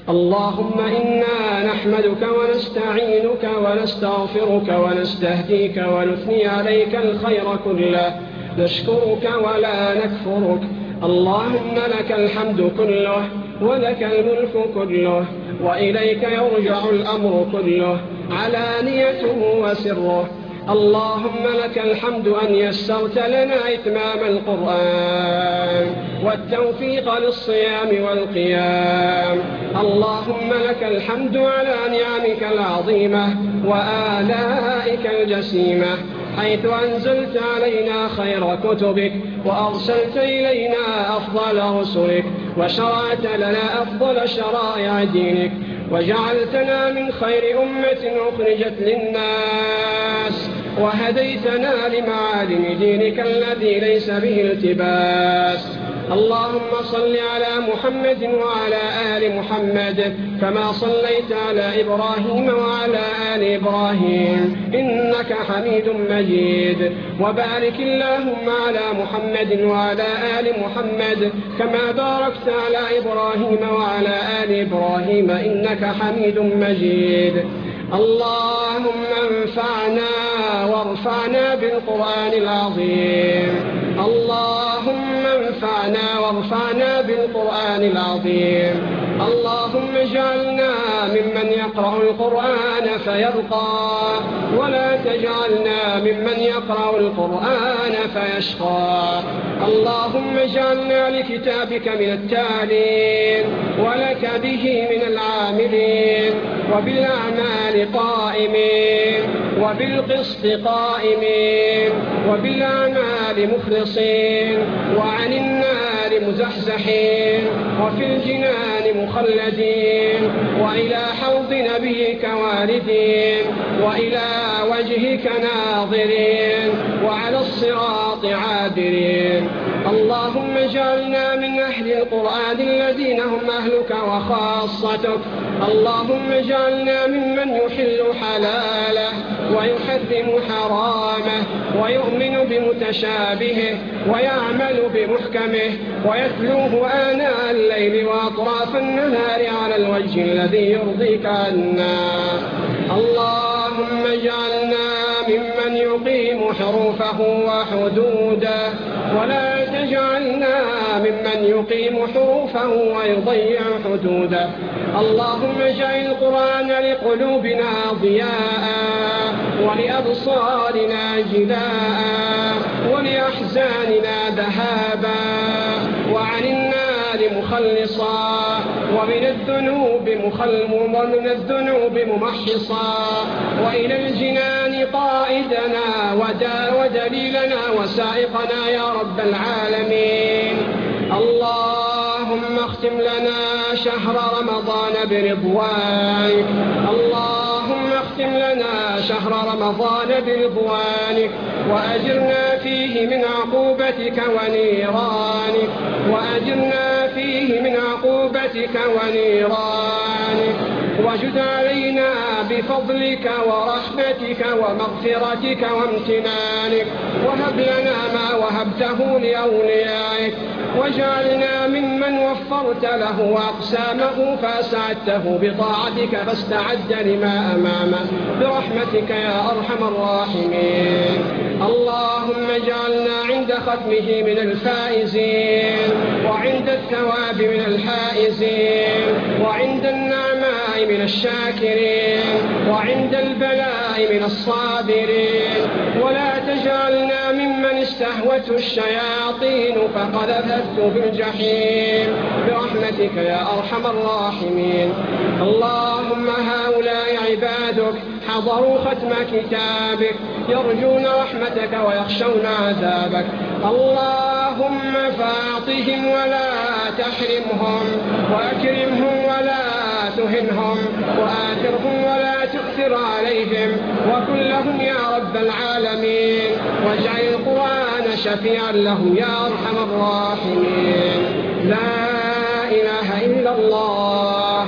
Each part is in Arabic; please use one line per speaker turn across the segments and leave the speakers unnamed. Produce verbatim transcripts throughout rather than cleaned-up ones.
اللهم إنا نحمدك ونستعينك ونستغفرك ونستهديك ونثني عليك الخير كله، نشكرك ولا نكفرك. اللهم لك الحمد كله ولك الملك كله وإليك يرجع الأمر كله علانيته وسره. اللهم لك الحمد أن يسرت لنا إتمام القرآن والتوفيق للصيام والقيام. اللهم لك الحمد على نعمك العظيمة وآلائك الجسيمة، حيث أنزلت علينا خير كتبك وأرسلت إلينا أفضل رسلك وشرعت لنا أفضل شرائع دينك، وجعلتنا من خير أمة أخرجت للناس، وهديتنا لمعالم دينك الذي ليس به التباس. اللهم صل على محمد وعلى آل محمد كما صليت على إبراهيم وعلى آل إبراهيم إنك حميد مجيد، وبارك اللهم على محمد وعلى آل محمد كما باركت على إبراهيم وعلى آل إبراهيم إنك حميد مجيد. اللهم انفعنا وارفعنا بالقرآن العظيم. اللهم انفعنا وارفعنا بالقرآن العظيم. اللهم اجعلنا ممن يقرأ القرآن فيرقى، ولا تجعلنا ممن يقرأ القرآن فيشقى. اللهم اجعلنا لكتابك من التالين، ولك به من العاملين، وبالأعمال قائمين، وبالقسط قائمين، وبالأعمال مخلصين، وعن النار مزحزحين، وفي الجنان مخلدين، وإلى حوض نبيك واردين، وإلى وجهك ناظرين، وعلى الصراط عابرين. اللهم اجعلنا من أهل القرآن الذين هم أهلك وخاصتك. اللهم اجعلنا ممن يحل حلاله ويحرم حرامه ويؤمن بمتشابهه ويعمل بمحكمه ويتلوه آناء الليل وأطراف النهار على الوجه الذي يرضيك عنا. اللهم اجعلنا ممن يقيم حروفه وحدوده، ولا تجعلنا ممن يقيم حروفه ويضيع حدوده. اللهم اجعل القرآن لقلوبنا ضياء، ولأبصارنا جلاء، ولأحزاننا ذهابا، وعن النار مخلصا، ومن الذنوب مخلم ومن الذنوب ممحصا، وإلى الجنان قائدنا ودليلنا وسائقنا يا رب العالمين. اللهم اختم لنا شهر رمضان برضوانك. اللهم اختم لنا شهر رمضان برضوانك، وأجرنا فيه من عقوبتك ونيرانك، وأجرنا فيه من عقوبتك ونيرانك، وجد علينا بفضلك ورحمتك ومغفرتك وامتنانك، وهب لنا ما وهبته لأوليائك، واجعلنا ممن وفرت له أقسامه فأسعدته بطاعتك فاستعد لما أمامه برحمتك يا أرحم الراحمين. اللهم اجعلنا عند ختمه من الفائزين، وعند الثواب من الحائزين، وعند النعماء من الشاكرين، وعند البلاء من الصابرين، ولا تجعلنا ممن استهوته الشياطين فقذفته في الجحيم برحمتك يا أرحم الراحمين. اللهم هؤلاء عبادك حضروا ختم كتابك يرجون رحمتك ويخشون عذابك. اللهم فاعطهم ولا تحرمهم، وأكرمهم ولا تهنهم، وآثرهم ولا تؤثر عليهم، وكن لهم يا رب العالمين، واجعل القرآن شفيعا لهم يا أرحم الراحمين. لا إله إلا الله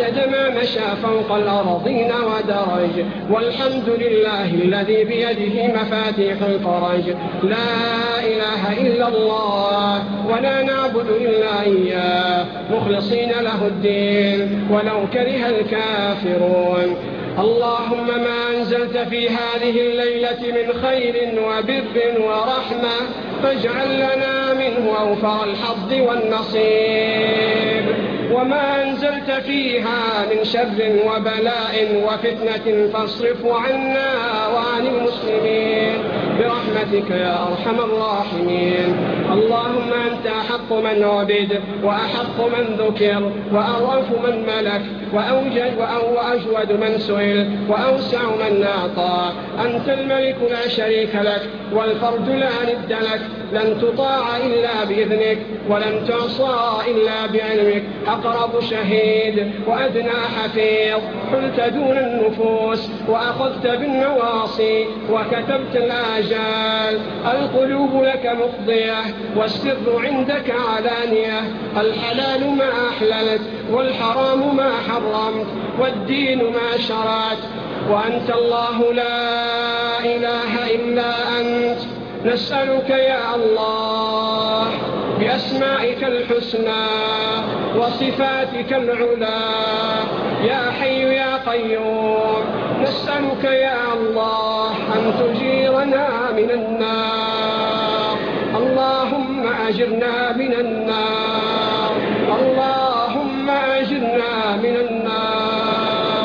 عدد ما مشى فوق الأرضين ودرج. والحمد لله الذي بيده مفاتيح الفرج. لا إله إلا الله ولا نعبد إلا إياه مخلصين له الدين ولو كره الكافرون. اللهم ما أنزلت في هذه الليلة من خير وبر ورحمة فاجعل لنا منه أوفر الحظ والنصيب. وما أنزلت فيها من شر وبلاء وفتنة فاصرف عنا وعن المسلمين برحمتك يا أرحم الراحمين. اللهم أنت أحق من عبد وأحق من ذكر وأرأف من ملك وأوجد وأجود من سئل وأوسع من أعطى. أنت الملك لا شريك لك والفرد لا ند لك. لن تطاع إلا بإذنك ولن تعصى إلا بعلمك. أقرب شهيد وأدنى حفيظ حلت دون النفوس وأخذت بالنواصي وكتبت الآجال. القلوب لك مفضية والسر عندك علانية. الحلال ما أحللت والحرام ما حرمت والدين ما شرعت. وأنت الله لا إله إلا أنت. نسألك يا الله بأسمائك الحسنى وصفاتك العلى يا حي يا قيوم، نسألك يا الله أن تجيرنا من النار. اللهم أجرنا من النار، اللهم أجرنا من النار،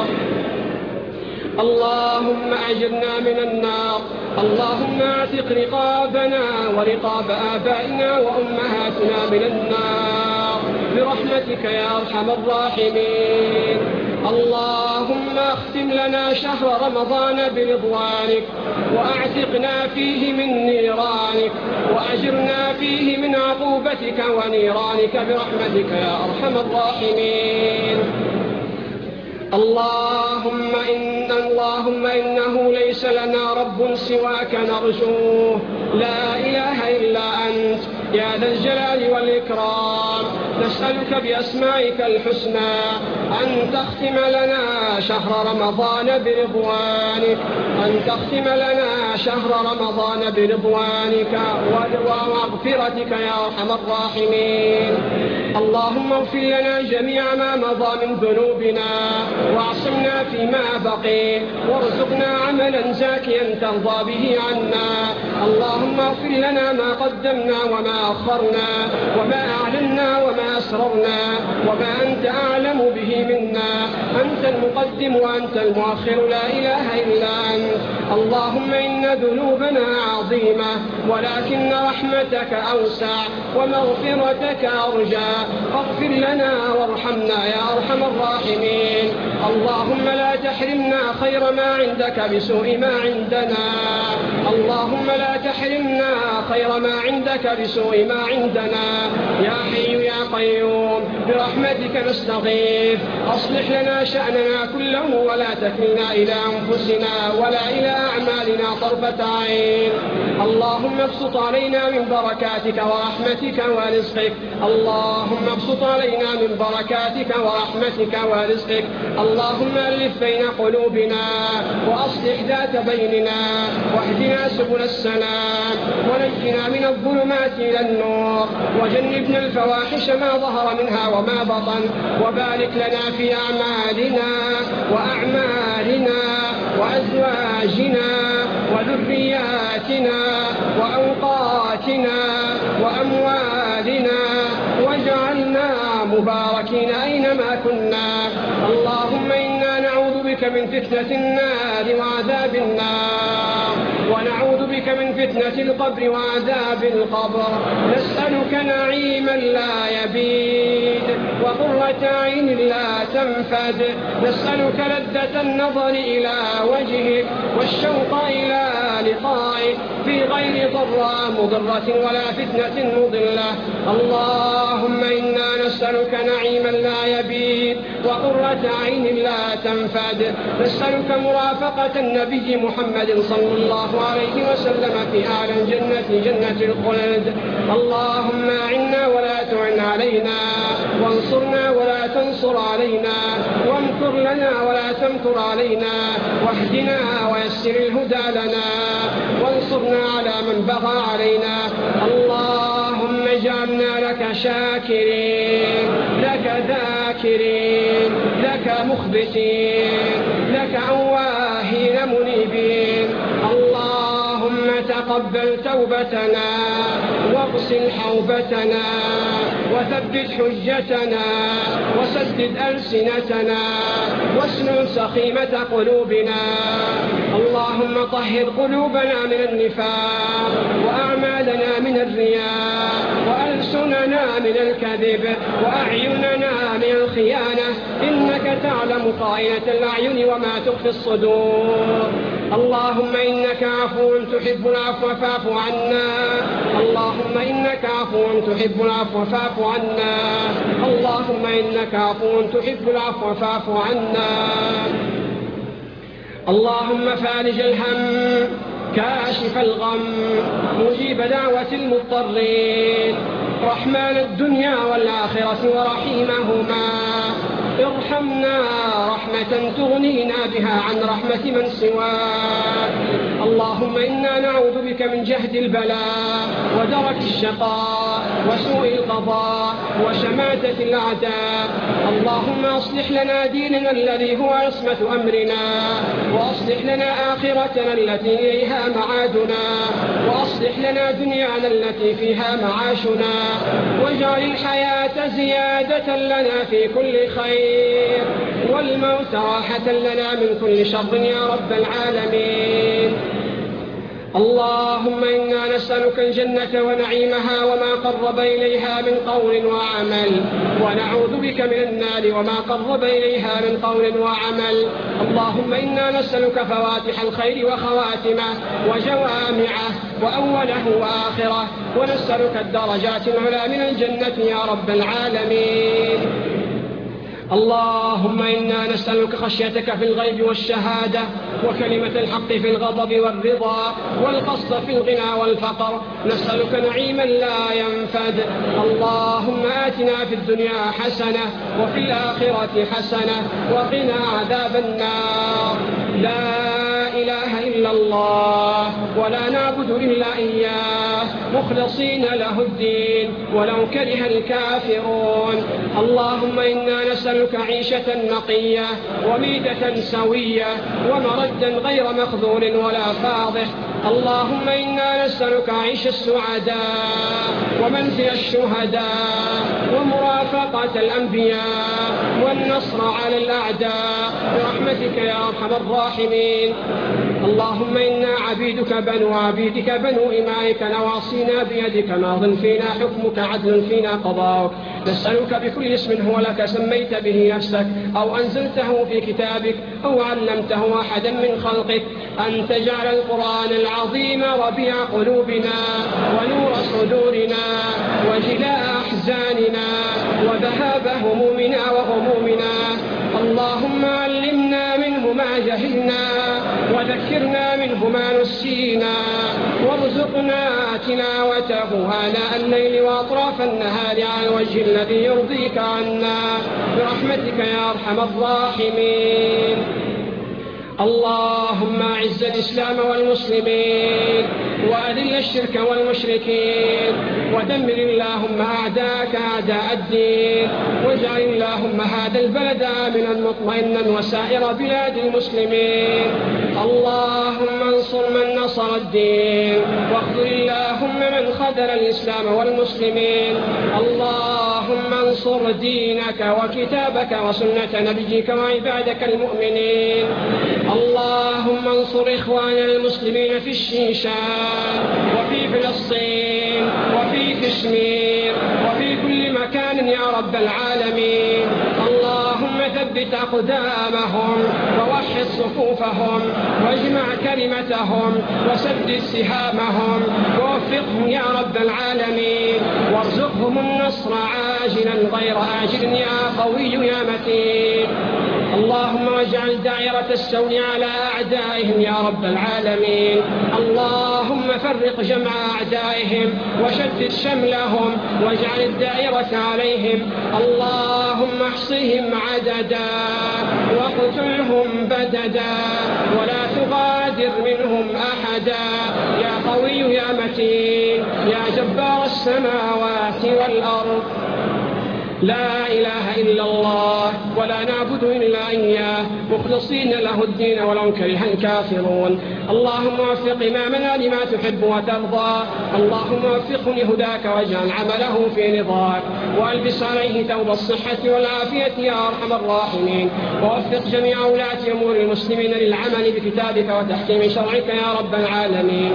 اللهم أجرنا من النار. اللهم اعتق رقابنا ورقاب آبائنا وأمهاتنا من النار برحمتك يا أرحم الراحمين. اللهم اختم لنا شهر رمضان برضوانك وأعتقنا فيه من نيرانك وأجرنا فيه من عقوبتك ونيرانك برحمتك يا أرحم الراحمين. اللهم إن اللهم إنه ليس لنا رب سواك نرجوه، لا إله إلا أنت يا ذا الجلال والإكرام. نسألك بأسمائك الحسنى أن تختم لنا شهر رمضان برضوانك، أن تختم لنا شهر رمضان برضوانك ومغفرتك يا أرحم الراحمين. اللهم اغفر لنا جميع ما مضى من ذنوبنا واعصمنا فيما بقي وارزقنا عملا زاكيا ترضى به عنا. اللهم اغفر لنا ما قدمنا وما أخرنا وما أعلنا وما أسررنا وما أنت أعلم به منا. أنت المقدم وأنت المؤخر، لا إله إلا أنت. اللهم إن ذنوبنا عظيمة ولكن رحمتك أوسع ومغفرتك أرجى، فاغفر لنا وارحمنا يا أرحم الراحمين. اللهم لا تحرمنا خير ما عندك بسوء ما عندنا، اللهم لا تحرمنا خير ما عندك بسوء ما عندنا. يا حي يا قيوم برحمتك نستغيث، أصلح لنا شأننا كله ولا تكلنا إلى أنفسنا ولا إلى أعمالنا طرفة عين. اللهم ابسط علينا من بركاتك ورحمتك ورزقك، اللهم ابسط علينا من بركاتك ورحمتك ورزقك. اللهم ألف بين قلوبنا وأصلح ذات بيننا واهدنا سبل السلام ونجنا من الظلمات إلى النور وجنبنا الفواحش ما ظهر منها وما بطن، وبارك لنا في أعمالنا وأعمالنا وأزواجنا وذرياتنا وأوقاتنا وأموالنا واجعلنا مباركين أينما كنا. اللهم إنا نعوذ بك من فتنة النار وعذاب النار، ونعوذ بك من فتنة القبر وعذاب القبر. نسألك نعيما لا يبيد وقرة عين لا تنفد. نسألك لذة النظر إلى وجهك والشوق إلى لقائك في غير ضراء مضرة ولا فتنة مضلة. اللهم إنا نسألك نعيما لا يبيد وقرة عين لا تنفد. نسألك مرافقة النبي محمد صلى الله عليه وسلم في أعلى الجنة جنة الخلد. اللهم أعنا ولا تعن علينا وانصرنا ولا تنصر علينا وامكر لنا ولا تمكر علينا، واهدنا ويسر الهدى لنا، وانصرنا على من بغى علينا. اللهم اجعلنا لك شاكرين، لك ذاكرين، لك مخبتين، لك أواهين منيبين. اللهم تقبل توبتنا، واغسل حوبتنا، وثبت حجتنا، وسدد ألسنتنا، واسلل سخيمة قلوبنا. اللهم طهر قلوبنا من النفاق، وأعمالنا من الرياء، وألسننا من الكذب، وأعيننا من الخيانة، إنك تعلم خائنة الأعين وما تخفي الصدور. اللهم إنك عفو تحب العفو فاعف عنا. اللهم إنك عفو تحب العفو فاعف عنا. اللهم إنك عفو تحب العفو فاعف عنا. اللهم فارج الهم، كاشف الغم، مجيب دعوة المضطرين، رحمن الدنيا والآخرة ورحيمهما، ارحمنا رحمة تغنينا بها عن رحمة من سواك. اللهم إنا نعوذ بك من جهد البلاء، ودرك الشقاء، وسوء القضاء، وشماتة الأعداء. اللهم أصلح لنا ديننا الذي هو عصمة أمرنا، وأصلح لنا آخرتنا التي إليها معادنا، وأصلح لنا دنيانا التي فيها معاشنا، واجعل الحياة زيادة لنا في كل خير، والموت راحة لنا من كل شر يا رب العالمين. اللهم إنا نسألك الجنة ونعيمها وما قرب إليها من قول وعمل، ونعوذ بك من النار وما قرب إليها من قول وعمل. اللهم إنا نسألك فواتح الخير وخواتمه وجوامعه وأوله وآخره، ونسألك الدرجات العلى من الجنة يا رب العالمين. اللهم إنا نسألك خشيتك في الغيب والشهادة، وكلمة الحق في الغضب والرضا، والقصد في الغنى والفقر. نسألك نعيما لا ينفد. اللهم آتنا في الدنيا حسنة، وفي الآخرة حسنة، وقنا عذاب النار. لا إله إلا الله، ولا نعبد إلا إياه، مخلصين له الدين ولو كره الكافرون. اللهم إنا نسألك عيشة نقية، وميتة سوية، ومردا غير مخذول ولا فاضح. اللهم إنا نسألك عيش السعداء، ومنزل الشهداء، ومرافقة الأنبياء، والنصر على الأعداء برحمتك يا أرحم الراحمين. اللهم إنا عبيدك بنو عبيدك بنو إمائك، نواصينا بيدك، ماض فينا حكمك، عدل فينا قضاؤك. نسألك بكل اسم هو لك سميت به نفسك، أو أنزلته في كتابك، أو علمته أحدا من خلقك، أن تجعل القرآن العظيم ربيع قلوبنا، ونور صدورنا، وجلاء أحزاننا، وذهاب همومنا وغمومنا. اللهم علمنا منه ما جهلنا، وذكرنا منه ما نسينا، وارزقنا تلاوته آناء الليل وأطراف النهار على الوجه الذي يرضيك عنا برحمتك يا أرحم الراحمين. اللهم أعز الإسلام والمسلمين، وأذل الشرك والمشركين، ودمر اللهم أعداءك أعداء الدين، واجعل اللهم هذا البلد آمنا مطمئنا وسائر بلاد المسلمين. اللهم انصر من نصر الدين، واخذل اللهم من خذل الإسلام والمسلمين. اللهم انصر دينك وكتابك وسنة نبيك وعبادك المؤمنين. اللهم انصر إخواننا المسلمين في الشيشان، وفي فلسطين، وفي كشمير، وفي كل مكان يا رب العالمين. اللهم ثبت أقدامهم، ووحد صفوفهم، واجمع كلمتهم، وسدد سهامهم، ووفقهم يا رب العالمين، وارزقهم النصر عاجلا غير آجل يا قوي يا متين. اللهم واجعل دائرة السوء على أعدائهم يا رب العالمين. اللهم فرق جمع أعدائهم، وشتت شملهم، واجعل الدائرة عليهم. اللهم احصهم عددا، واقتلهم بددا ولا تغادر منهم أحدا يا قوي يا متين يا جبار السماوات والأرض. لا إله إلا الله ولا نعبد إلا إياه مخلصين له الدين ولو كره الكافرون. اللهم وفق إمامنا لما تحب وترضى. اللهم وفقه لهداك واجعل عمله في رضاك وألبس عليه ثوب الصحة والعافية يا أرحم الراحمين. ووفق جميع ولاة أمور المسلمين للعمل بكتابك وتحكيم شرعك يا رب العالمين.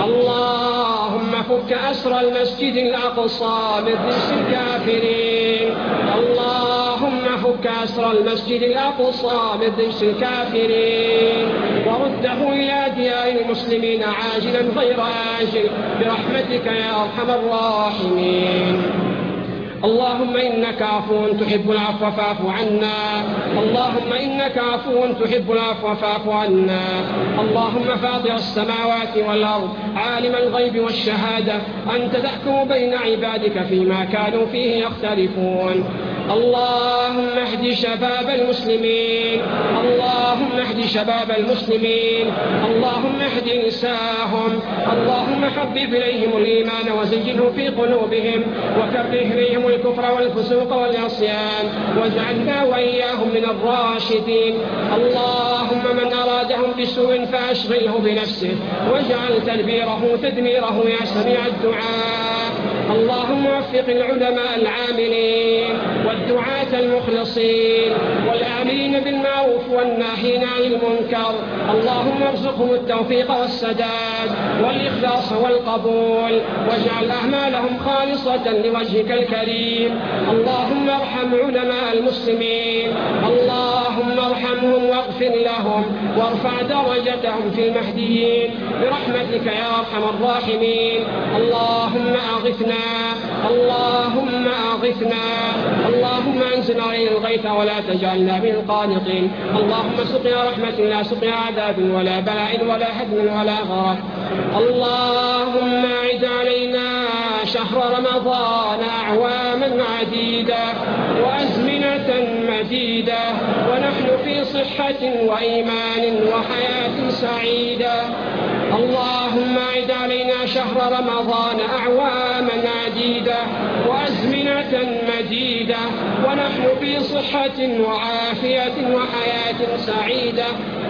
اللهم فك أسر المسجد الأقصى من رجس الكافرين. اللهم فك أسر المسجد الأقصى من رجس الكافرين ورده إلى ديار المسلمين عاجلا غير آجل برحمتك يا أرحم الراحمين. اللهم إنك عفو تحب العفو فاعف عنا. اللهم إنك عفو تحب العفو فاعف عنا. اللهم فاطر السماوات والأرض عالم الغيب والشهادة أنت تحكم بين عبادك فيما كانوا فيه يختلفون. اللهم اهد شباب المسلمين. اللهم اهد شباب المسلمين. اللهم اهد نساءهم. اللهم حبب إليهم الإيمان وزينه في قلوبهم وكره إليهم الكفر والفسوق والعصيان واجعلنا وإياهم من الراشدين. اللهم من أرادهم بسوء فأشغله بنفسه واجعل تدبيره تدميره يا سميع الدعاء. اللهم وفق العلماء العاملين والدعاة المخلصين والآمرين بالمعروف والناهين عن المنكر. اللهم ارزقهم التوفيق والسداد والإخلاص والقبول واجعل أعمالهم خالصة لوجهك الكريم. اللهم ارحم علماء المسلمين. اللهم ارحمهم واغفر لهم وارفع درجتهم في المهديين برحمتك يا أرحم الراحمين. اللهم أغثنا. اللهم أغثنا. اللهم أنزل علينا الغيث ولا تجعلنا من القانطين. اللهم سقيا رحمة لا سقيا عذاب ولا بلاء ولا هدم ولا غرق. اللهم أعد علينا شهر رمضان أعواما عديدة وأزمنة مديدة ونحن في صحة وإيمان وحياة سعيدة. اللهم أعد علينا شهر رمضان أعواما عديدة وأزمنة مديدة ونحن في صحة وعافية وحياة سعيدة.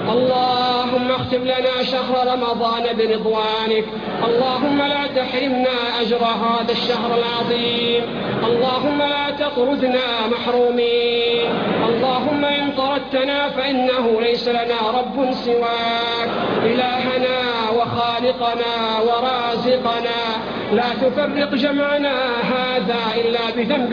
اللهم اختم لنا شهر رمضان برضوانك. اللهم لا تحرمنا أجر هذا الشهر العظيم. اللهم لا تطردنا محرومين. اللهم إن طردتنا فإنه ليس لنا رب سواك إلهنا وخالقنا ورازقنا. لا تفرق جمعنا هذا إلا بذنب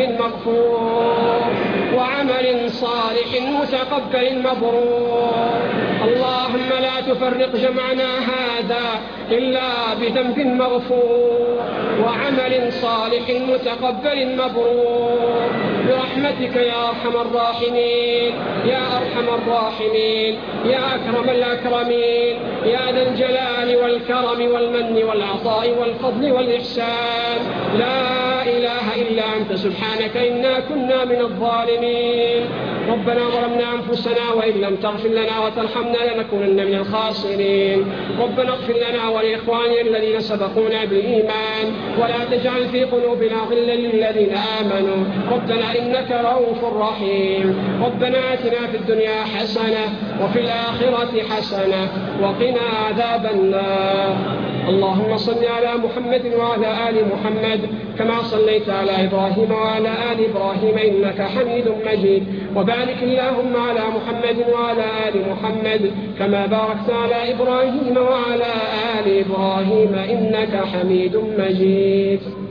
مغفور وعمل صالح متقبل مبرور. اللهم لا تفرق جمعنا هذا إلا بذنب مغفور وعمل صالح متقبل مبرور برحمتك يا أرحم الراحمين يا أرحم الراحمين يا أكرم الأكرمين يا ذا الجلال والكرم والمن والعطاء والفضل والإحسان. لا إله إلا أنت سبحانك إنا كنا من الظالمين. ربنا ظلمنا أنفسنا وإن لم تغفر لنا وترحمنا لنكونن من الخاسرين. ربنا اغفر لنا ولإخواننا الذين سبقونا بالإيمان ولا تجعل في قلوبنا غلا للذين آمنوا ربنا إنك رؤوف رحيم. ربنا آتنا في الدنيا حسنة وفي الآخرة حسنة وقنا عذاب النار. اللهم صل على محمد وعلى آل محمد كما صليت على إبراهيم وعلى آل إبراهيم إنك حميد مجيد. وبارك اللهم على محمد وعلى آل محمد كما باركت على إبراهيم وعلى آل إبراهيم إنك حميد مجيد.